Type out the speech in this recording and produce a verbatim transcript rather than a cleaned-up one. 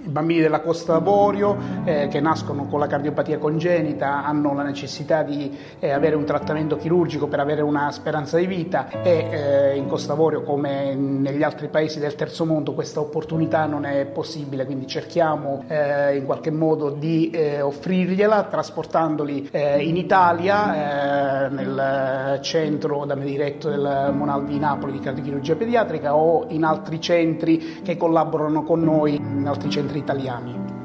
I bambini della Costa d'Avorio eh, che nascono con la cardiopatia congenita hanno la necessità di eh, avere un trattamento chirurgico per avere una speranza di vita e eh, in Costa d'Avorio, come negli altri paesi del terzo mondo, questa opportunità non è possibile, quindi cerchiamo eh, in qualche modo di eh, offrirgliela trasportandoli eh, in Italia, eh, nel centro da me diretto del Monaldi di Napoli di cardiochirurgia pediatrica o in altri centri che collaborano con noi, in altri centri italiani.